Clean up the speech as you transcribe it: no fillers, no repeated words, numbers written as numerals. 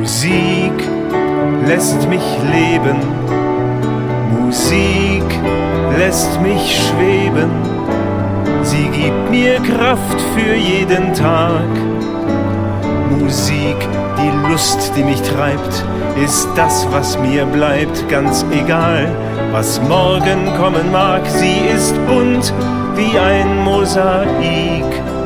Musik lässt mich leben, Musik lässt mich schweben, sie gibt mir Kraft für jeden Tag. Musik, die Lust, die mich treibt, ist das, was mir bleibt, ganz egal, was morgen kommen mag. Sie ist bunt wie ein Mosaik.